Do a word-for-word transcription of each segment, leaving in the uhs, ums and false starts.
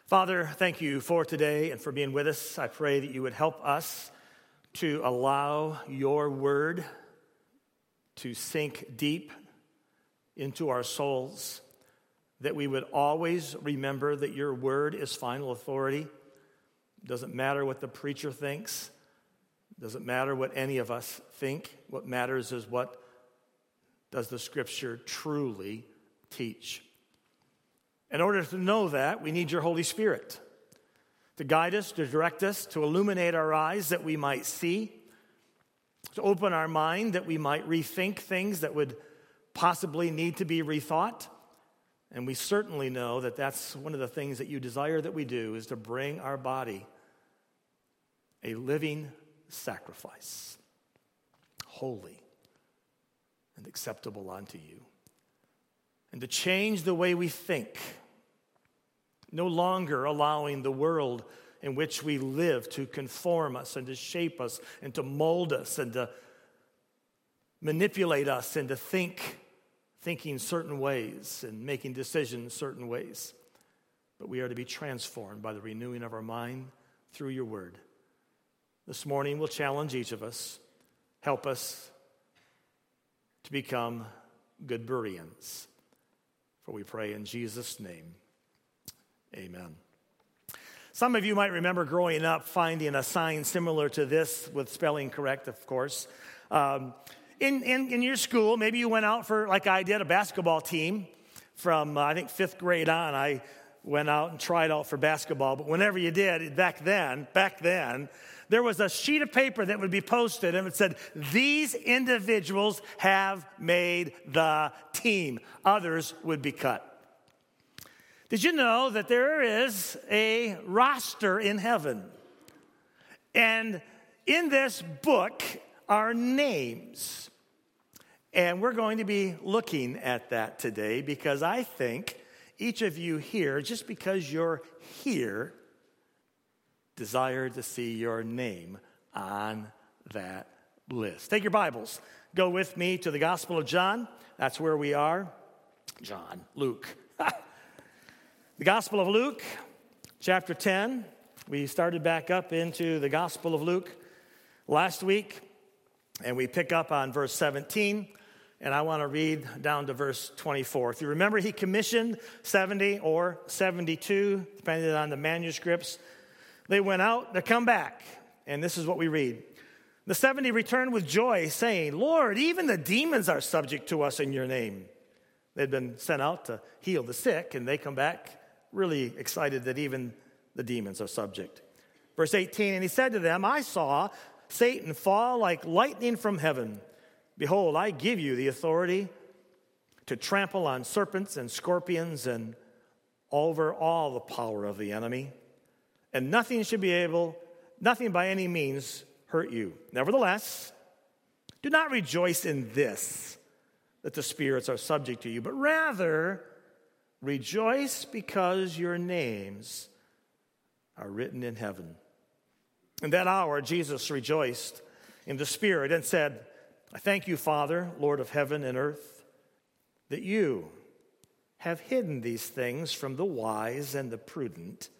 Father, thank you for today and for being with us. I pray that you would help us to allow your word to sink deep into our souls, that we would always remember that your word is final authority. It doesn't matter what the preacher thinks. It doesn't matter what any of us think. What matters is what does the scripture truly teach. In order to know that, we need your Holy Spirit to guide us, to direct us, to illuminate our eyes that we might see, to open our mind that we might rethink things that would possibly need to be rethought. And we certainly know that that's one of the things that you desire that we do, is to bring our body a living sacrifice, holy and acceptable unto you. And to change the way we think, no longer allowing the world in which we live to conform us and to shape us and to mold us and to manipulate us and to think, thinking certain ways and making decisions certain ways. But we are to be transformed by the renewing of our mind through your word. This morning we'll challenge each of us. Help us to become good Bereans. For we pray in Jesus' name, amen. Some of you might remember growing up finding a sign similar to this, with spelling correct, of course. Um, in, in, in your school, maybe you went out for, like I did, a basketball team. From, uh, I think, fifth grade on, I went out and tried out for basketball. But whenever you did, back then, back then, there was a sheet of paper that would be posted, and it said, these individuals have made the team. Others would be cut. Did you know that there is a roster in heaven? And in this book are names. And we're going to be looking at that today, because I think each of you here, just because you're here, desire to see your name on that list. Take your Bibles. Go with me to the Gospel of John. That's where we are. John, Luke. The Gospel of Luke, chapter ten. We started back up into the Gospel of Luke last week, and we pick up on verse seventeen, and I want to read down to verse twenty-four. If you remember, he commissioned seventy or seventy-two, depending on the manuscripts. They went out to come back, and this is what we read. The seventy returned with joy, saying, Lord, even the demons are subject to us in your name. They'd been sent out to heal the sick, and they come back really excited that even the demons are subject. Verse eighteen, and he said to them, I saw Satan fall like lightning from heaven. Behold, I give you the authority to trample on serpents and scorpions and over all the power of the enemy. And nothing should be able, nothing by any means hurt you. Nevertheless, do not rejoice in this, that the spirits are subject to you, but rather rejoice because your names are written in heaven. In that hour, Jesus rejoiced in the Spirit and said, I thank you, Father, Lord of heaven and earth, that you have hidden these things from the wise and the prudent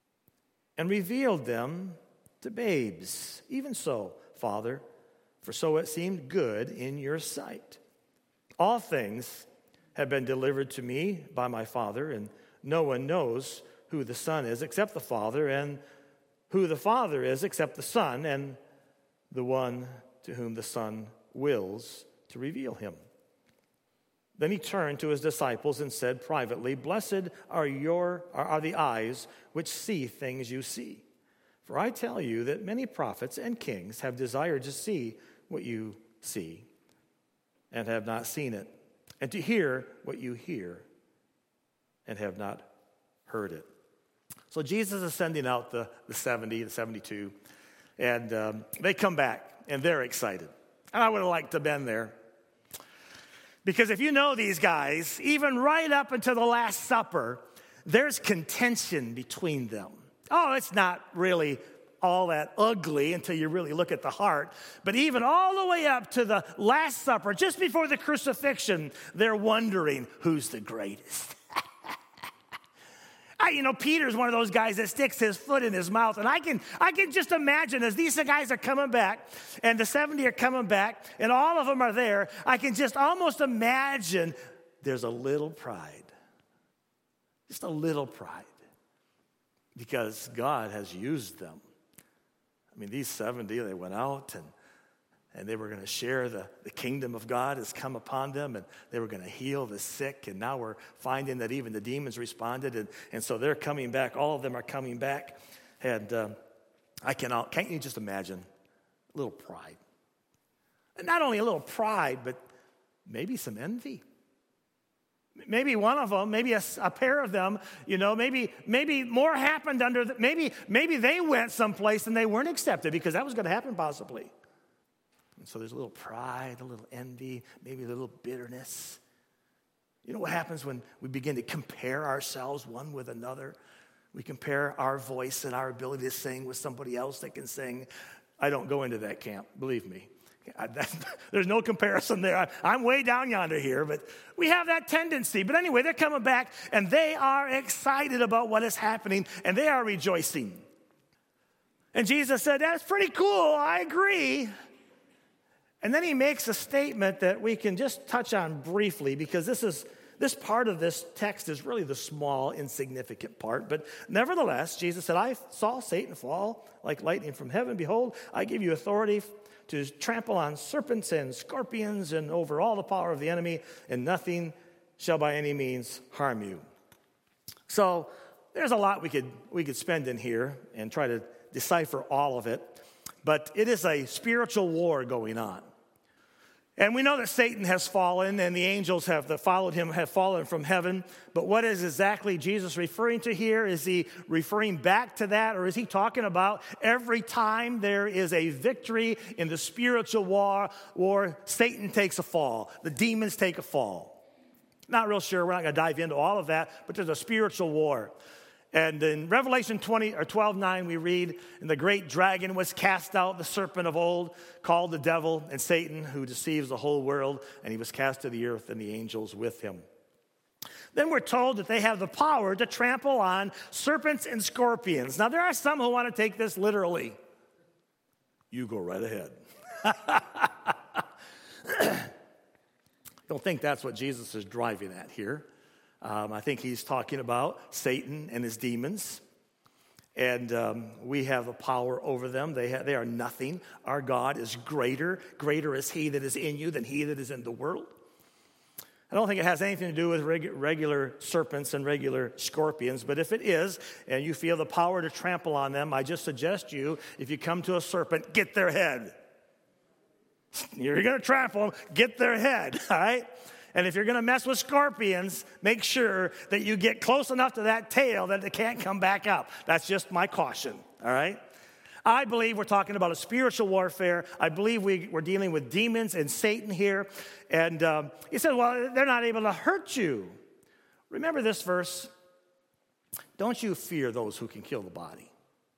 and revealed them to babes. Even so, Father, for so it seemed good in your sight. All things have been delivered to me by my Father, and no one knows who the Son is except the Father, and who the Father is except the Son, and the one to whom the Son wills to reveal him. Then he turned to his disciples and said privately, Blessed are your are the eyes which see things you see. For I tell you that many prophets and kings have desired to see what you see and have not seen it, and to hear what you hear and have not heard it. So Jesus is sending out the, the seventy, the seventy-two, and um, they come back, and they're excited. And I would have liked to have been there. Because if you know these guys, even right up until the Last Supper, there's contention between them. Oh, it's not really all that ugly until you really look at the heart. But even all the way up to the Last Supper, just before the crucifixion, they're wondering who's the greatest. I, you know, Peter's one of those guys that sticks his foot in his mouth. And I can, I can just imagine as these guys are coming back and the seventy are coming back and all of them are there, I can just almost imagine there's a little pride. Just a little pride. Because God has used them. I mean, these seventy, they went out and And they were going to share the, the kingdom of God has come upon them, and they were going to heal the sick. And now we're finding that even the demons responded. And, and so they're coming back. All of them are coming back. And um, I cannot, can't you just imagine a little pride? And not only a little pride, but maybe some envy. Maybe one of them, maybe a, a pair of them, you know, maybe maybe more happened under, the, maybe, maybe they went someplace and they weren't accepted because that was going to happen possibly. And so there's a little pride, a little envy, maybe a little bitterness. You know what happens when we begin to compare ourselves one with another? We compare our voice and our ability to sing with somebody else that can sing. I don't go into that camp, believe me. I, that, there's no comparison there. I, I'm way down yonder here, but we have that tendency. But anyway, they're coming back, and they are excited about what is happening, and they are rejoicing. And Jesus said, that's pretty cool, I agree. And then he makes a statement that we can just touch on briefly because this is this part of this text is really the small, insignificant part. But nevertheless, Jesus said, I saw Satan fall like lightning from heaven. Behold, I give you authority to trample on serpents and scorpions and over all the power of the enemy, and nothing shall by any means harm you. So there's a lot we could we could spend in here and try to decipher all of it. But it is a spiritual war going on. And we know that Satan has fallen and the angels have that followed him have fallen from heaven. But what is exactly Jesus referring to here? Is he referring back to that, or is he talking about every time there is a victory in the spiritual war, war Satan takes a fall, the demons take a fall? Not real sure. We're not going to dive into all of that, but there's a spiritual war. And in Revelation twenty or twelve nine, we read, and the great dragon was cast out, the serpent of old, called the devil and Satan, who deceives the whole world, and he was cast to the earth and the angels with him. Then we're told that they have the power to trample on serpents and scorpions. Now, there are some who want to take this literally. You go right ahead. I don't think that's what Jesus is driving at here. Um, I think he's talking about Satan and his demons. And um, we have the power over them. They, ha- they are nothing. Our God is greater. Greater is he that is in you than he that is in the world. I don't think it has anything to do with reg- regular serpents and regular scorpions. But if it is, and you feel the power to trample on them, I just suggest you, if you come to a serpent, get their head. You're going to trample them, get their head, all right? And if you're going to mess with scorpions, make sure that you get close enough to that tail that they can't come back up. That's just my caution, all right? I believe we're talking about a spiritual warfare. I believe we, we're dealing with demons and Satan here. And um, he said, well, they're not able to hurt you. Remember this verse. Don't you fear those who can kill the body.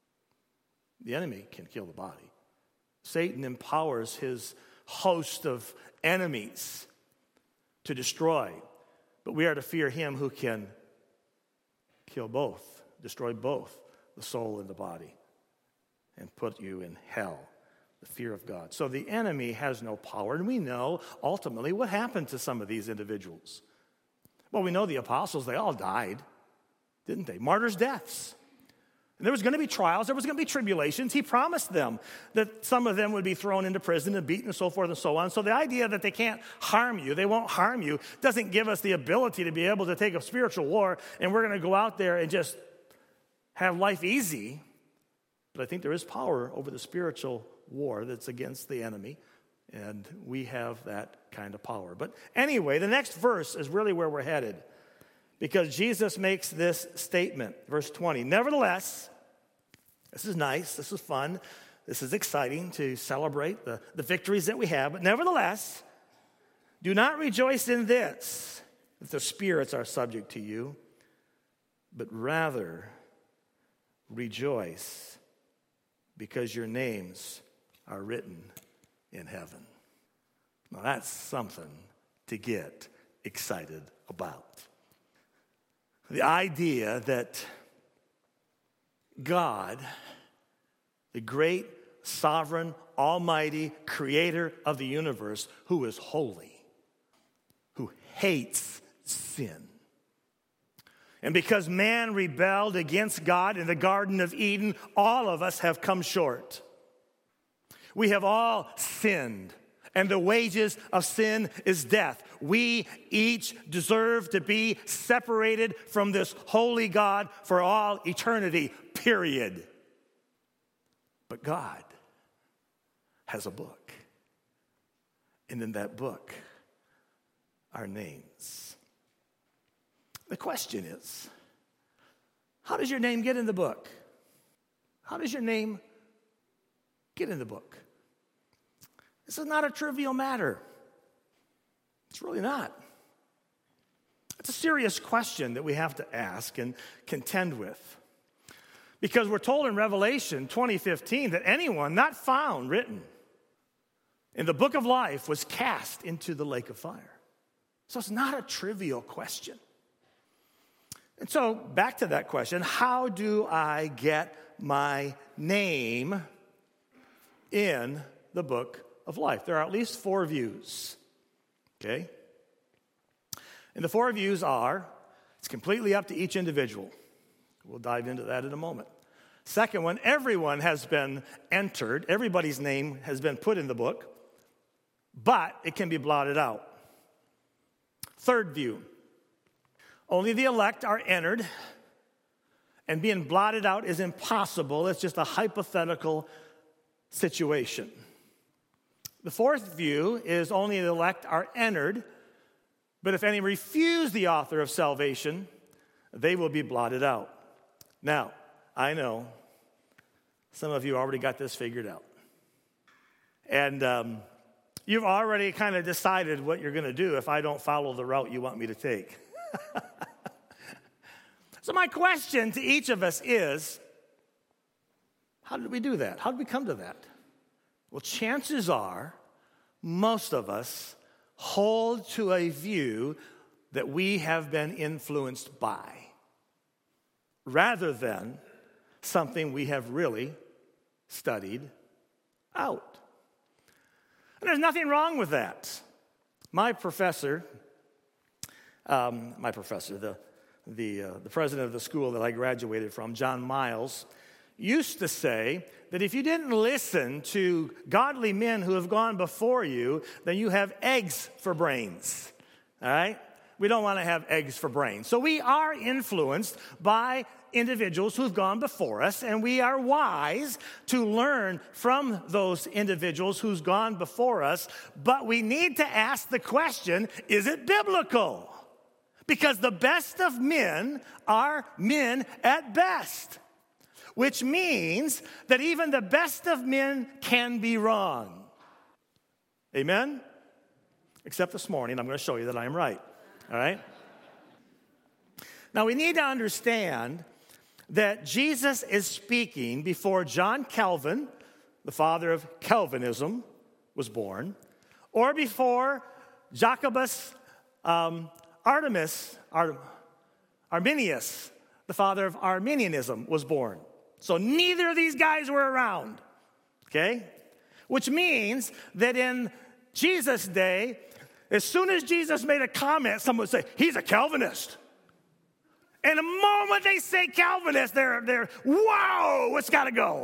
The enemy can kill the body. Satan empowers his host of enemies to destroy. But we are to fear him who can kill both, destroy both the soul and the body, and put you in hell, the fear of God. So the enemy has no power, and we know ultimately what happened to some of these individuals. Well, we know the apostles, they all died, didn't they? Martyrs' deaths. And there was going to be trials, there was going to be tribulations. He promised them that some of them would be thrown into prison and beaten and so forth and so on. So the idea that they can't harm you, they won't harm you, doesn't give us the ability to be able to take a spiritual war and we're going to go out there and just have life easy. But I think there is power over the spiritual war that's against the enemy, and we have that kind of power. But anyway, the next verse is really where we're headed, because Jesus makes this statement, verse twenty. Nevertheless, this is nice, this is fun, this is exciting to celebrate the, the victories that we have, but nevertheless, do not rejoice in this, that the spirits are subject to you, but rather rejoice because your names are written in heaven. Now that's something to get excited about. The idea that God, the great, sovereign, almighty creator of the universe, who is holy, who hates sin. And because man rebelled against God in the Garden of Eden, all of us have come short. We have all sinned, and the wages of sin is death. We each deserve to be separated from this holy God for all eternity, period. But God has a book, and in that book, our names. The question is, how does your name get in the book? How does your name get in the book? This is not a trivial matter. It's really not. It's a serious question that we have to ask and contend with. Because we're told in Revelation twenty fifteen that anyone not found written in the book of life was cast into the lake of fire. So it's not a trivial question. And so back to that question, how do I get my name in the book of life? There are at least four views, okay? And the four views are, it's completely up to each individual. We'll dive into that in a moment. Second one, everyone has been entered, everybody's name has been put in the book, but it can be blotted out. Third view, only the elect are entered, and being blotted out is impossible. It's just a hypothetical situation. The fourth view is only the elect are entered, but if any refuse the author of salvation, they will be blotted out. Now, I know some of you already got this figured out. And um, you've already kind of decided what you're going to do if I don't follow the route you want me to take. So my question to each of us is, how did we do that? How did we come to that? Well, chances are most of us hold to a view that we have been influenced by, rather than something we have really studied out. And there's nothing wrong with that. My professor, um, my professor, the the uh, the president of the school that I graduated from, John Miles, used to say that if you didn't listen to godly men who have gone before you, then you have eggs for brains. All right? We don't want to have eggs for brains. So we are influenced by individuals who've gone before us, and we are wise to learn from those individuals who's gone before us, but we need to ask the question, is it biblical? Because the best of men are men at best, which means that even the best of men can be wrong. Amen? Except this morning, I'm going to show you that I am right. All right? Now, we need to understand that Jesus is speaking before John Calvin, the father of Calvinism, was born, or before Jacobus um, Artemis, Ar- Arminius, the father of Arminianism, was born. So neither of these guys were around, okay? Which means that in Jesus' day, as soon as Jesus made a comment, someone would say, he's a Calvinist. And the moment they say Calvinist, they're, they're whoa, it's got to go.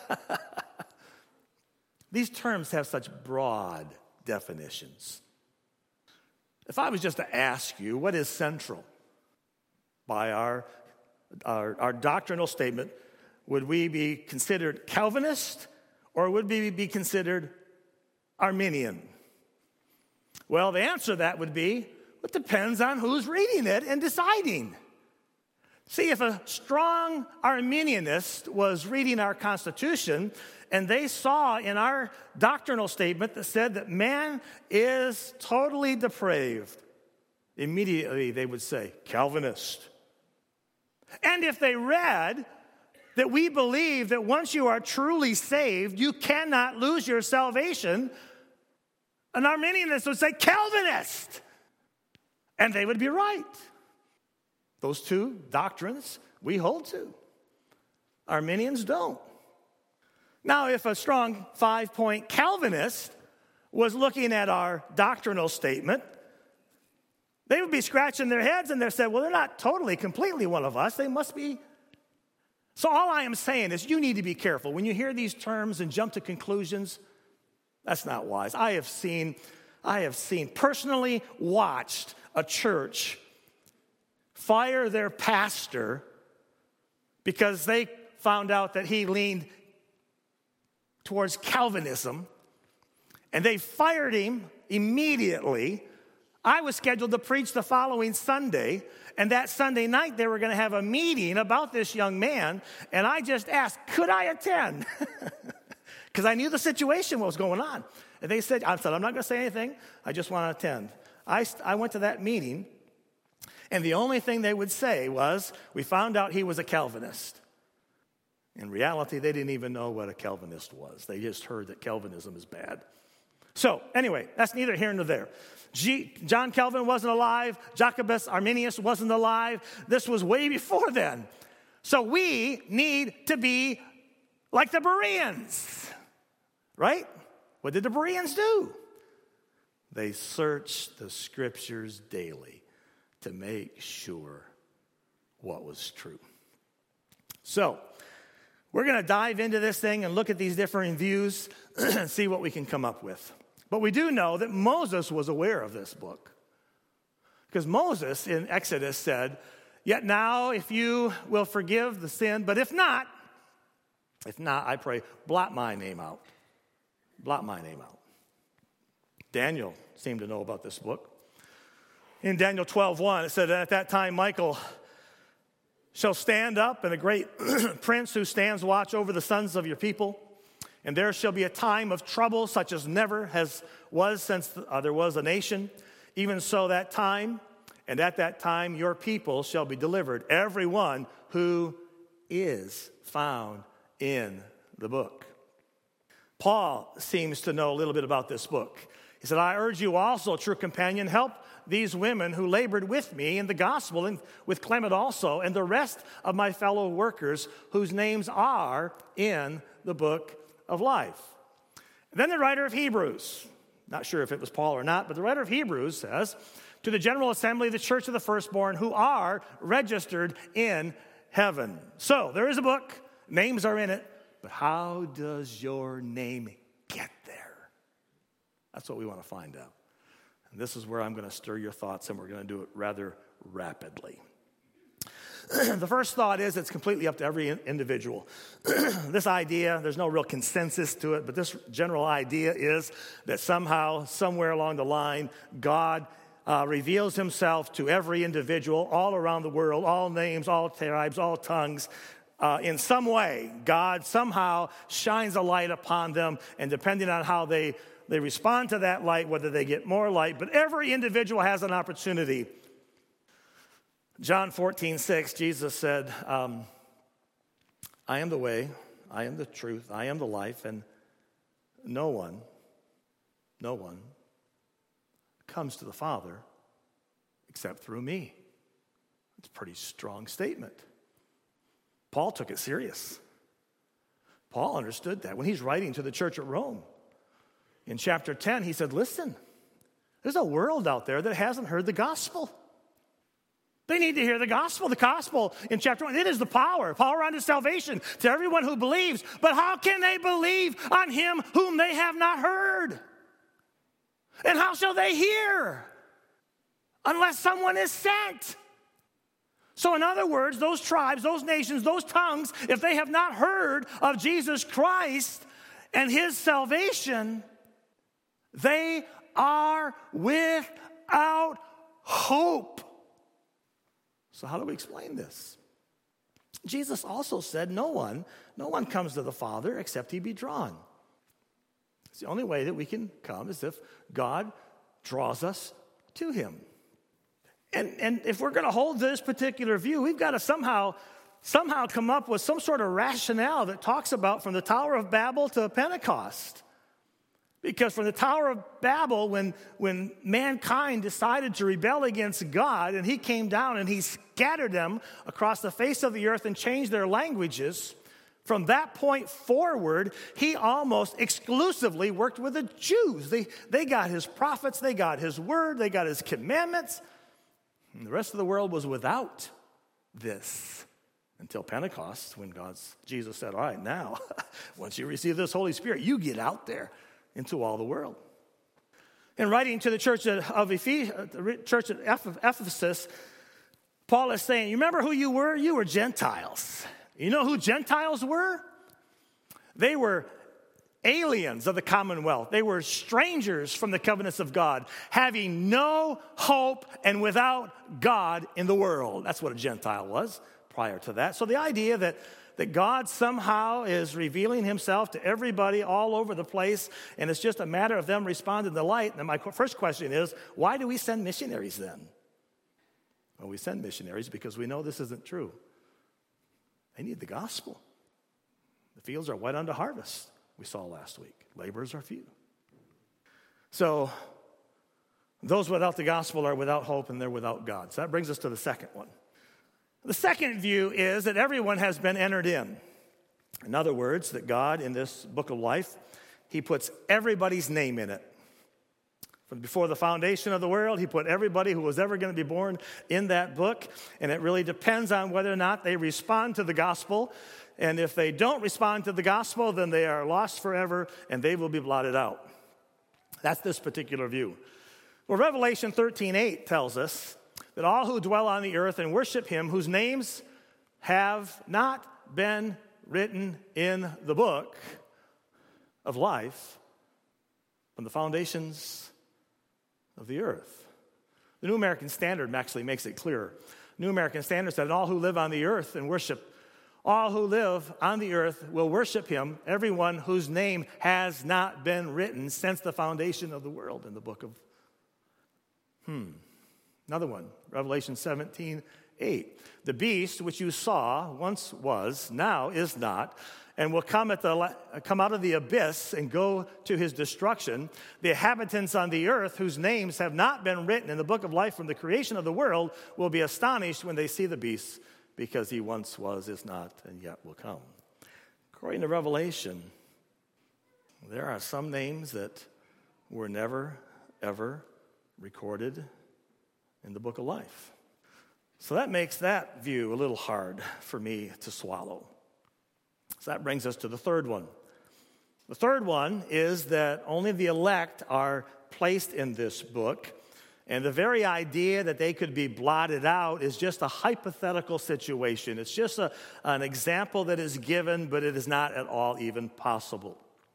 These terms have such broad definitions. If I was just to ask you, what is central by our, our, our doctrinal statement, would we be considered Calvinist or would we be considered Arminian? Well, the answer to that would be, it depends on who's reading it and deciding. See, if a strong Arminianist was reading our Constitution and they saw in our doctrinal statement that said that man is totally depraved, immediately they would say, Calvinist. And if they read that we believe that once you are truly saved, you cannot lose your salvation, an Arminianist would say, Calvinist. And they would be right. Those two doctrines we hold to. Arminians don't. Now, if a strong five-point Calvinist was looking at our doctrinal statement, they would be scratching their heads and they said, well, they're not totally, completely one of us. They must be. So all I am saying is you need to be careful. When you hear these terms and jump to conclusions, that's not wise. I have seen, I have seen, personally watched a church fire their pastor because they found out that he leaned towards Calvinism, and they fired him immediately. I was scheduled to preach the following Sunday, and that Sunday night they were going to have a meeting about this young man, and I just asked, could I attend? Because I knew the situation, what was going on. And they said, I said, I'm not going to say anything. I just want to attend. I, I went to that meeting, and the only thing they would say was, we found out he was a Calvinist. In reality, they didn't even know what a Calvinist was. They just heard that Calvinism is bad. So, anyway, that's neither here nor there. G- John Calvin wasn't alive. Jacobus Arminius wasn't alive. This was way before then. So we need to be like the Bereans, right? What did the Bereans do? They searched the scriptures daily to make sure what was true. So, we're going to dive into this thing and look at these different views and see what we can come up with. But we do know that Moses was aware of this book. Because Moses in Exodus said, yet now if you will forgive the sin, but if not, if not, I pray, blot my name out. Blot my name out. Daniel seemed to know about this book. In Daniel twelve one, it said, at that time Michael shall stand up, and a great prince who stands watch over the sons of your people. And there shall be a time of trouble such as never has was since uh, there was a nation. Even so that time, and at that time your people shall be delivered, everyone who is found in the book. Paul seems to know a little bit about this book. He said, I urge you also, true companion, help these women who labored with me in the gospel, and with Clement also, and the rest of my fellow workers whose names are in the book of life. And then the writer of Hebrews, not sure if it was Paul or not, but the writer of Hebrews says, to the general assembly of the church of the firstborn who are registered in heaven. So there is a book, names are in it, but how does your name get there? That's what we want to find out. And this is where I'm going to stir your thoughts, and we're going to do it rather rapidly. The first thought is it's completely up to every individual. This idea, there's no real consensus to it, but this general idea is that somehow, somewhere along the line, God uh, reveals himself to every individual all around the world, all names, all tribes, all tongues. Uh, in some way, God somehow shines a light upon them, and depending on how they They respond to that light, whether they get more light, but every individual has an opportunity. John fourteen six, Jesus said, um, I am the way, I am the truth, I am the life, and no one, no one comes to the Father except through me. That's a pretty strong statement. Paul took it serious. Paul understood that when he's writing to the church at Rome. In chapter ten, he said, listen, there's a world out there that hasn't heard the gospel. They need to hear the gospel. The gospel in chapter one, it is the power, power unto salvation to everyone who believes. But how can they believe on him whom they have not heard? And how shall they hear unless someone is sent? So in other words, those tribes, those nations, those tongues, if they have not heard of Jesus Christ and his salvation, they are without hope. So how do we explain this? Jesus also said, no one, no one comes to the Father except he be drawn. It's the only way that we can come is if God draws us to him. And, and if we're going to hold this particular view, we've got to somehow, somehow come up with some sort of rationale that talks about from the Tower of Babel to Pentecost. Because from the Tower of Babel, when, when mankind decided to rebel against God, and he came down and he scattered them across the face of the earth and changed their languages, From that point forward, he almost exclusively worked with the Jews. They, they got his prophets, they got his word, they got his commandments. And the rest of the world was without this until Pentecost, when God's Jesus said, all right, now, once you receive this Holy Spirit, you get out there into all the world. In writing to the church of Ephes- the church at Ephesus, Paul is saying, you remember who you were? You were Gentiles. You know who Gentiles were? They were aliens of the commonwealth. They were strangers from the covenants of God, having no hope and without God in the world. That's what a Gentile was prior to that. So the idea that, that God somehow is revealing himself to everybody all over the place, and it's just a matter of them responding to the light. And my first question is, why do we send missionaries then? Well, we send missionaries because we know this isn't true. They need the gospel. The fields are white unto harvest, we saw last week. Laborers are few. So those without the gospel are without hope, and they're without God. So that brings us to the second one. The second view is that everyone has been entered in. In other words, that God, in this book of life, he puts everybody's name in it. From before the foundation of the world, he put everybody who was ever going to be born in that book, and it really depends on whether or not they respond to the gospel. And if they don't respond to the gospel, then they are lost forever, and they will be blotted out. That's this particular view. Well, Revelation thirteen eight tells us that all who dwell on the earth and worship him, whose names have not been written in the book of life from the foundations of the earth. The New American Standard actually makes it clearer. New American Standard said, all who live on the earth and worship, all who live on the earth will worship him, everyone whose name has not been written since the foundation of the world in the book of, hmm, another one, Revelation seventeen eight. The beast which you saw once was, now is not, and will come at the come out of the abyss and go to his destruction. The inhabitants on the earth, whose names have not been written in the book of life from the creation of the world, will be astonished when they see the beast, because he once was, is not, and yet will come. According to Revelation, there are some names that were never, ever recorded in the book of life. So that makes that view a little hard for me to swallow. So that brings us to the third one. The third one is that only the elect are placed in this book, and the very idea that they could be blotted out is just a hypothetical situation. It's just a, an example that is given, but it is not at all even possible.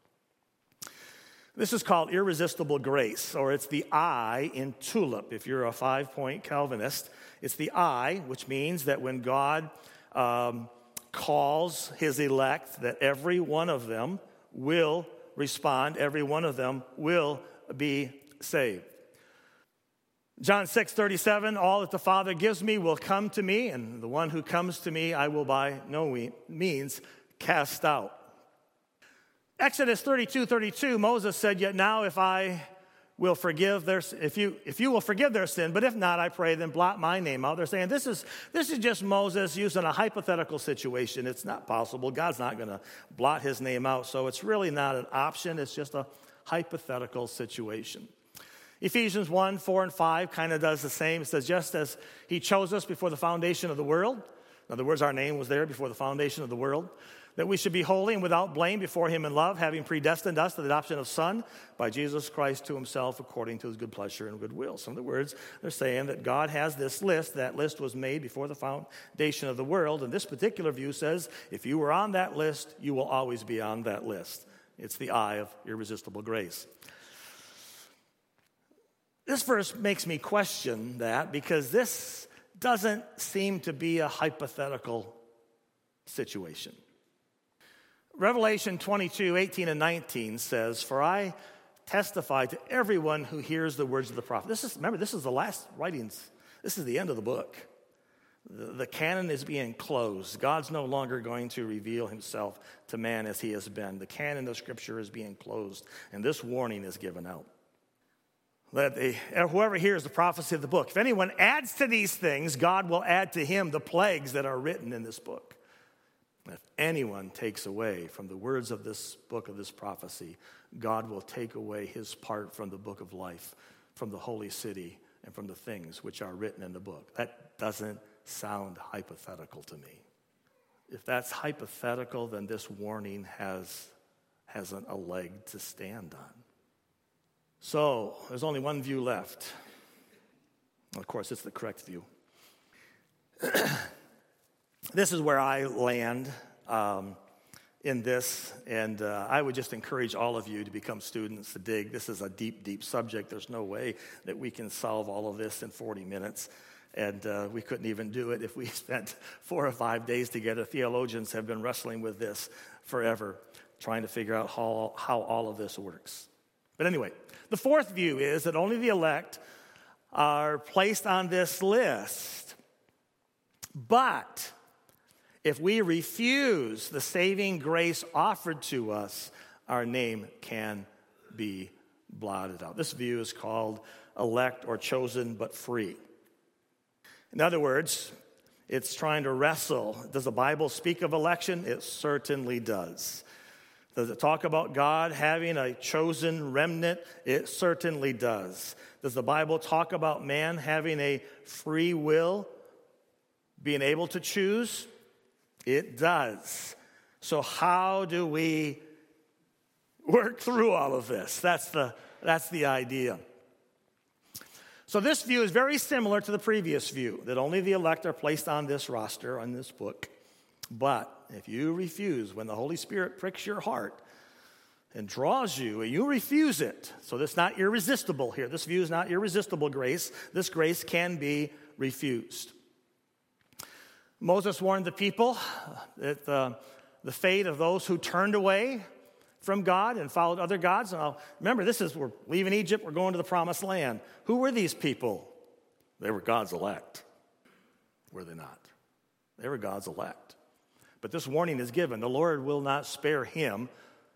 This is called irresistible grace, or it's the I in TULIP. If you're a five-point Calvinist, it's the I, which means that when God um, calls his elect, that every one of them will respond, every one of them will be saved. John six thirty-seven, all that the Father gives me will come to me, and the one who comes to me I will by no means cast out. Exodus thirty-two thirty-two, Moses said, yet now if I will forgive their, if you if you will forgive their sin, but if not, I pray, then blot my name out. They're saying this is this is just Moses using a hypothetical situation. It's not possible. God's not going to blot his name out, so it's really not an option. It's just a hypothetical situation. Ephesians one, four, and five kind of does the same. It says, just as he chose us before the foundation of the world, in other words, our name was there before the foundation of the world, that we should be holy and without blame before him in love, having predestined us to the adoption of son by Jesus Christ to himself according to his good pleasure and good will. So in other words, they're saying that God has this list. That list was made before the foundation of the world. And this particular view says, if you were on that list, you will always be on that list. It's the I of irresistible grace. This verse makes me question that, because this doesn't seem to be a hypothetical situation. Revelation twenty-two, eighteen and nineteen says, for I testify to everyone who hears the words of the prophet. This is, remember, this is the last writings. This is the end of the book. The, the canon is being closed. God's no longer going to reveal himself to man as he has been. The canon of Scripture is being closed, and this warning is given out. That they, whoever hears the prophecy of the book, if anyone adds to these things, God will add to him the plagues that are written in this book. If anyone takes away from the words of this book of this prophecy, God will take away his part from the book of life, from the holy city, and from the things which are written in the book. That doesn't sound hypothetical to me. If that's hypothetical, then this warning has, hasn't a leg to stand on. So, there's only one view left. Of course, it's the correct view. This is where I land um, in this, and uh, I would just encourage all of you to become students, to dig. This is a deep, deep subject. There's no way that we can solve all of this in forty minutes, and uh, we couldn't even do it if we spent four or five days together. Theologians have been wrestling with this forever, trying to figure out how, how all of this works. But anyway, the fourth view is that only the elect are placed on this list, but if we refuse the saving grace offered to us, our name can be blotted out. This view is called elect or chosen but free. In other words, it's trying to wrestle. Does the Bible speak of election? It certainly does. Does it talk about God having a chosen remnant? It certainly does. Does the Bible talk about man having a free will, being able to choose? It does. So how do we work through all of this? That's the, that's the idea. So this view is very similar to the previous view, that only the elect are placed on this roster, on this book. But if you refuse, when the Holy Spirit pricks your heart and draws you, and you refuse it, so that's not irresistible here. This view is not irresistible grace. This grace can be refused. Moses warned the people that the, the fate of those who turned away from God and followed other gods. Now, remember, this is, we're leaving Egypt, we're going to the promised land. Who were these people? They were God's elect. Were they not? They were God's elect. But this warning is given. The Lord will not spare him.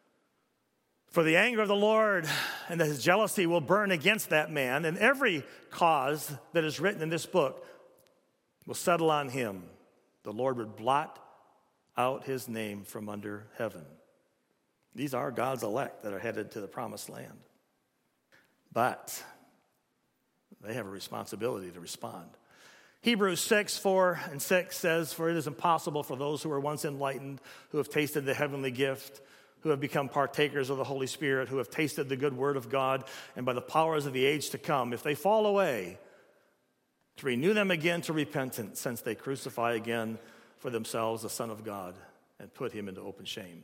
For the anger of the Lord and his jealousy will burn against that man, and every cause that is written in this book will settle on him. The Lord would blot out his name from under heaven. These are God's elect that are headed to the promised land. But they have a responsibility to respond. Hebrews six, four and six says, "For it is impossible for those who were once enlightened, who have tasted the heavenly gift, who have become partakers of the Holy Spirit, who have tasted the good word of God, and by the powers of the age to come, if they fall away, to renew them again to repentance, since they crucify again for themselves the Son of God and put him into open shame."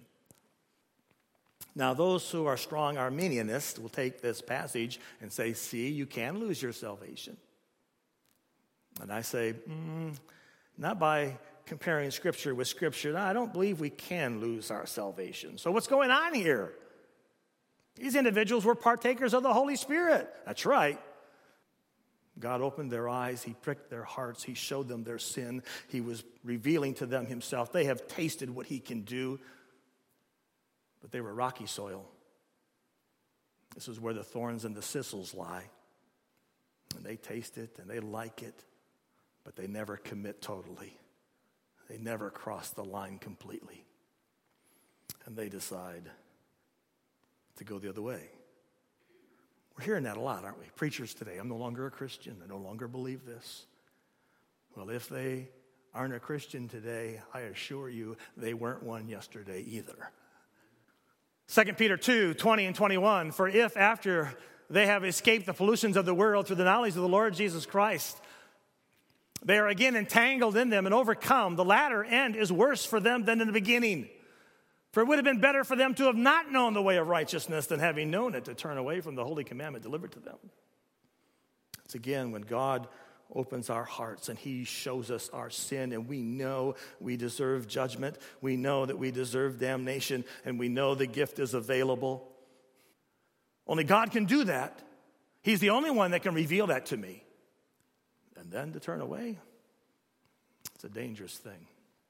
Now, those who are strong Arminianists will take this passage and say, see, you can lose your salvation. And I say, mm, not by comparing Scripture with Scripture. No, I don't believe we can lose our salvation. So what's going on here? These individuals were partakers of the Holy Spirit. That's right. God opened their eyes. He pricked their hearts. He showed them their sin. He was revealing to them himself. They have tasted what he can do. But they were rocky soil. This is where the thorns and the thistles lie. And they taste it and they like it, but they never commit totally. They never cross the line completely. And they decide to go the other way. We're hearing that a lot, aren't we? Preachers today, I'm no longer a Christian. I no longer believe this. Well, if they aren't a Christian today, I assure you they weren't one yesterday either. Second Peter two, twenty and twenty-one, "For if after they have escaped the pollutions of the world through the knowledge of the Lord Jesus Christ, they are again entangled in them and overcome, the latter end is worse for them than in the beginning. For it would have been better for them to have not known the way of righteousness than having known it, to turn away from the holy commandment delivered to them." It's again when God opens our hearts and he shows us our sin, and we know we deserve judgment. We know that we deserve damnation, and we know the gift is available. Only God can do that. He's the only one that can reveal that to me. And then to turn away, it's a dangerous thing.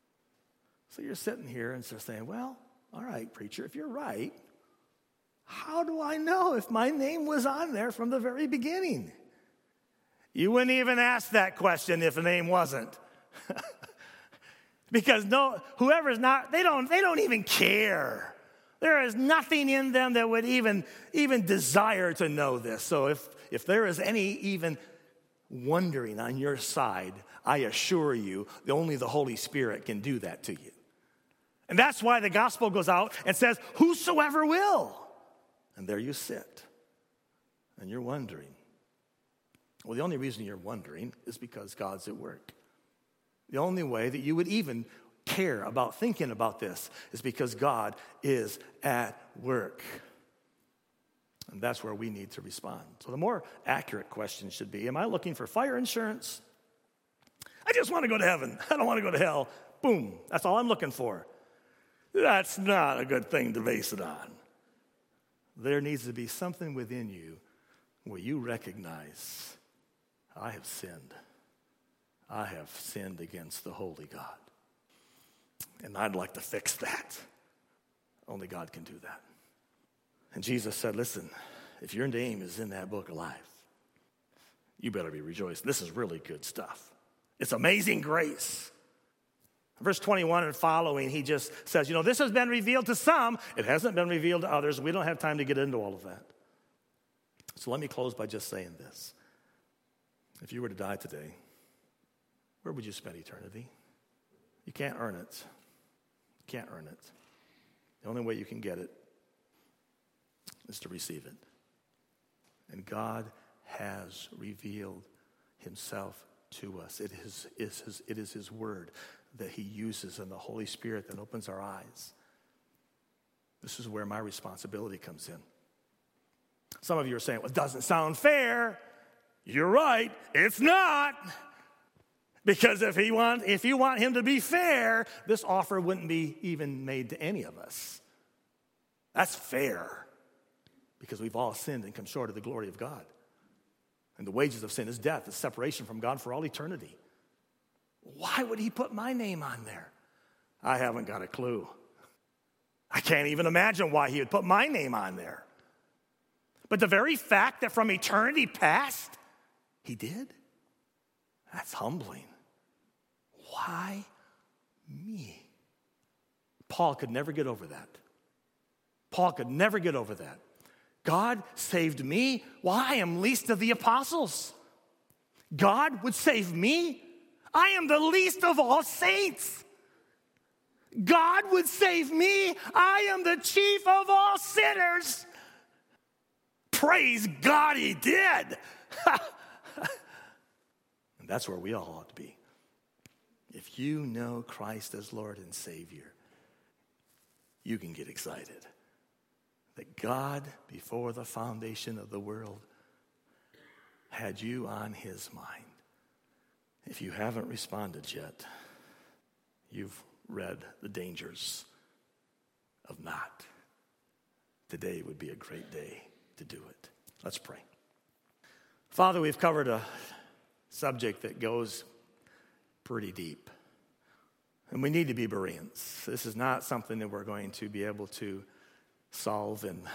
So you're sitting here and you're saying, well, all right, preacher, if you're right, how do I know if my name was on there from the very beginning? You wouldn't even ask that question if the name wasn't. Because no, whoever's not, they don't, they don't even care. There is nothing in them that would even, even desire to know this. So if, if there is any even wondering on your side, I assure you, only the Holy Spirit can do that to you. And that's why the gospel goes out and says, whosoever will. And there you sit. And you're wondering. Well, the only reason you're wondering is because God's at work. The only way that you would even care about thinking about this is because God is at work. And that's where we need to respond. So the more accurate question should be, am I looking for fire insurance? I just want to go to heaven. I don't want to go to hell. Boom. That's all I'm looking for. That's not a good thing to base it on. There needs to be something within you where you recognize, I have sinned. I have sinned against the holy God. And I'd like to fix that. Only God can do that. And Jesus said, listen, if your name is in that book of life, you better be rejoicing. This is really good stuff. It's amazing grace. Verse twenty-one and following, he just says, you know, this has been revealed to some. It hasn't been revealed to others. We don't have time to get into all of that. So let me close by just saying this. If you were to die today, where would you spend eternity? You can't earn it. You can't earn it. The only way you can get it is to receive it. And God has revealed himself to us. It is, is his, it is his word that he uses and the Holy Spirit that opens our eyes. This is where my responsibility comes in. Some of you are saying, well, it doesn't sound fair. You're right. It's not. Because if he want, if you want him to be fair, this offer wouldn't be even made to any of us. That's fair. Because we've all sinned and come short of the glory of God. And the wages of sin is death, is separation from God for all eternity. Why would he put my name on there? I haven't got a clue. I can't even imagine why he would put my name on there. But the very fact that from eternity past, he did, that's humbling. Why me? Paul could never get over that. Paul could never get over that. God saved me while I am least of the apostles. God would save me. I am the least of all saints. God would save me. I am the chief of all sinners. Praise God, he did. And that's where we all ought to be. If you know Christ as Lord and Savior, you can get excited that God, before the foundation of the world, had you on his mind. If you haven't responded yet, you've read the dangers of not. Today would be a great day to do it. Let's pray. Father, we've covered a subject that goes pretty deep. And we need to be Bereans. This is not something that we're going to be able to solve in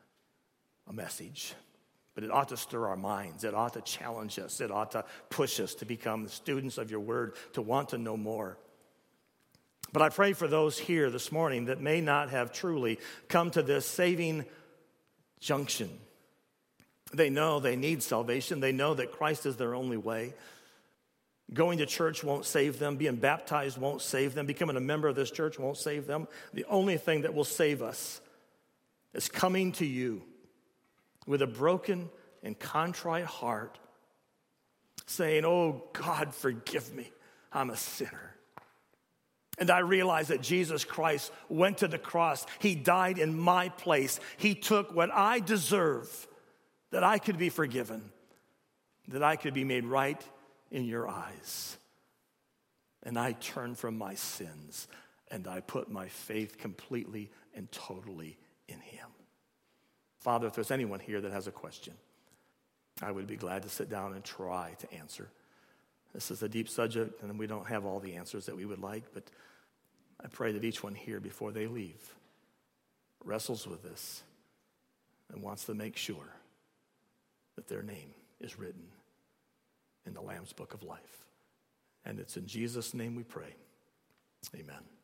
a message. But it ought to stir our minds. It ought to challenge us. It ought to push us to become students of your word, to want to know more. But I pray for those here this morning that may not have truly come to this saving junction. They know they need salvation. They know that Christ is their only way. Going to church won't save them. Being baptized won't save them. Becoming a member of this church won't save them. The only thing that will save us is coming to you with a broken and contrite heart, saying, oh, God, forgive me. I'm a sinner. And I realize that Jesus Christ went to the cross. He died in my place. He took what I deserve, that I could be forgiven, that I could be made right in your eyes. And I turn from my sins, and I put my faith completely and totally in him. Father, if there's anyone here that has a question, I would be glad to sit down and try to answer. This is a deep subject, and we don't have all the answers that we would like, but I pray that each one here, before they leave, wrestles with this and wants to make sure that their name is written in the Lamb's Book of Life. And it's in Jesus' name we pray. Amen.